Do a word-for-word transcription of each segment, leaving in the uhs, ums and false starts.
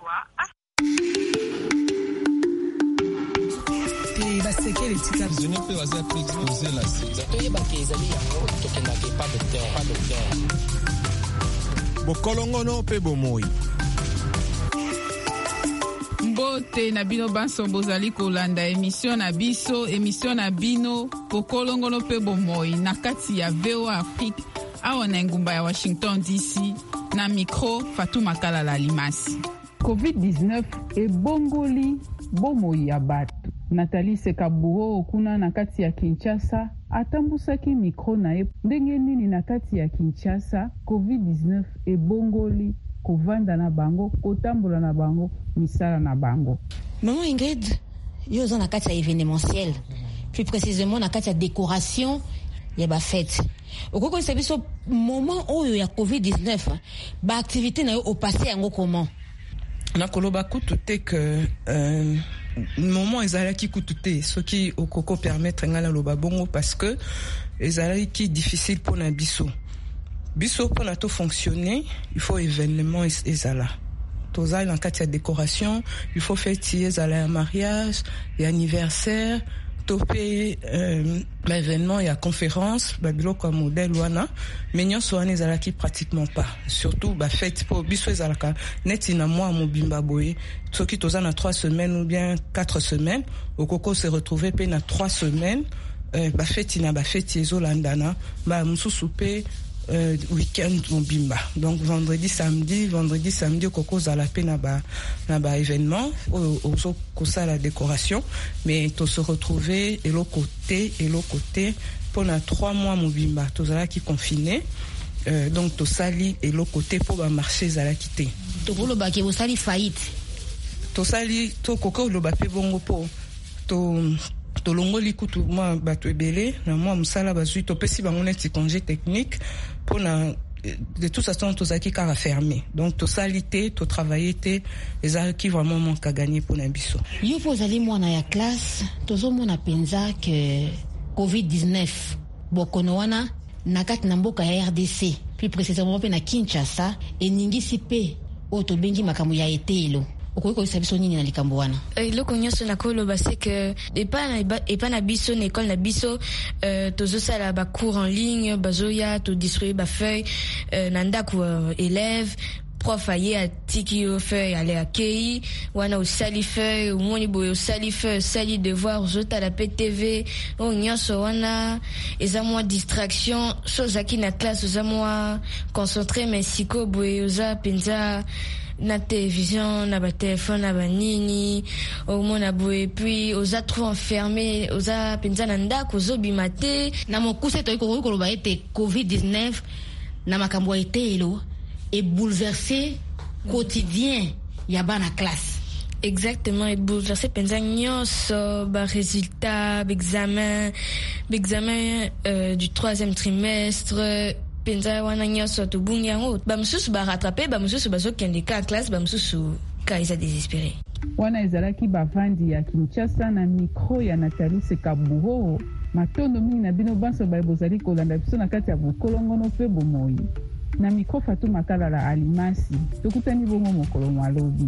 basekele tika zone pe waza pe exposer la sida to yeba ke ezali yango to kenda ke pas docteur pas docteur bokolongono pe bomoi mbote na bino banso bozali kolanda emission na biso emission na bino bokolongono pe bomoi na kati ya V O A Afrique awa na ngumba ya Washington D C na micro Fatou Makala la Limasi. covid dix-neuf ebongoli bomoi ya bato. Nathalie Sekaburo okuna na kati ya Kinshasa atambusaki mikro na ye ndenge nini na kati ya Kinshasa covid dix-neuf ebongoli kovanda na bango kotambola na bango misala na bango. Maman Ingrid yo za na kati ya événementiel plus précisément na kati ya décoration ya ba fête. Okoko sabiso moment oyo ya covid dix-neuf ba activité na yo au passé yango comment na koloba kutu te que euh, moment ezalaki kutu te soki okoko permettre ngala loba bongo parce que ezalaki difficile pour na biso biso pour na to fonctionner il faut événement ezala tozali en kati ya décoration il faut fêter ezala ya mariage ya anniversaire topé euh, l'événement et la conférence babilo comme modèle wana mais nyonso wana ezalaki pratiquement pas surtout ba fête pour biso ezalaka net ina mois mobimba boye soki toza na trois semaines ou bien quatre semaines okoko se retrouver pe na trois semaines euh, ba fête ina ba fête ezolandana ba mususu pe Euh, week-end mobimba donc vendredi samedi vendredi samedi koko za la peine ba na ba événement au kosa la décoration mais to se retrouver et l'autre côté et l'autre côté pendant trois mois mobimba to za qui confiné euh, donc to sali et l'autre côté pour ba marché za la quitter to bolo ba ke bo sali faillite to sali to koko lo ba pe bongo po to tolongoli kutu moi bato ebele na moi musala bazui topesi bango neti congé technique pour na de toute façon tozaki kara fermé donc to salité to travailler te ezaki vraiment manque à gagner pour na biso yo pozali mwana ya classe tozo mona penza que covid dix-neuf bokono wana na kati na mboka ya R D C plus précisément pe na Kinshasa eningisi pe oto bengi makamu ya etelo okoko sabiso nini na likambo wana eloko nyonso na koloba c'est que epa na epa na biso na école na biso euh, tozosala ba cours en ligne bazoya to distribuer ba feuille euh, na ndako uh, élève prof aye atiki yo feuille ale akei wana osali feuille omoni boye osali feuille osali devoir ozotala pe T V o nyonso wana eza mwa distraction sozaki na classe oza mwa concentré mais siko boye oza penza na télévision na ba téléphone na ba nini au mona boye puis oza trop enfermé oza penza na ndako zobima te na mokuse to iko ko ba ete covid dix-neuf na makambo etelo et bouleverser quotidien ya bana classe exactement et bouleverser penza nyonso ba résultat examen examen euh, du troisième trimestre penza wana nyonso to bungi yango ba mususu ba rattraper ba mususu bazokende ka classe ba mususu ka isa désespéré wana ezalaki bavandi ya Kinshasa na micro ya Nathalie Sekaburo matondo mingi na bino banso ba bozali kolanda biso na kati ya bokolongono pe bomoi na micro Fatou Makala la Alimasi tokutani bongo mokolo malobi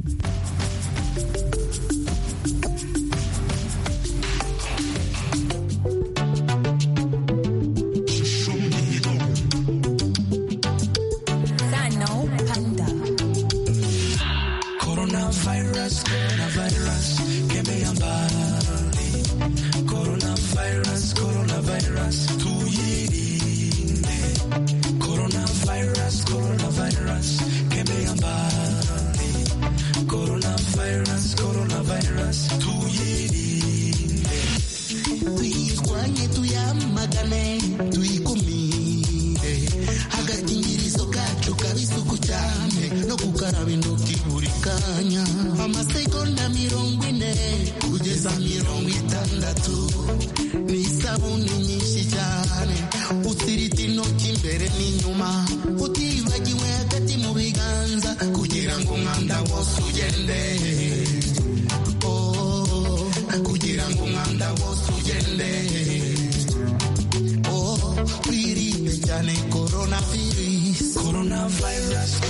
Coronavirus, coronavirus.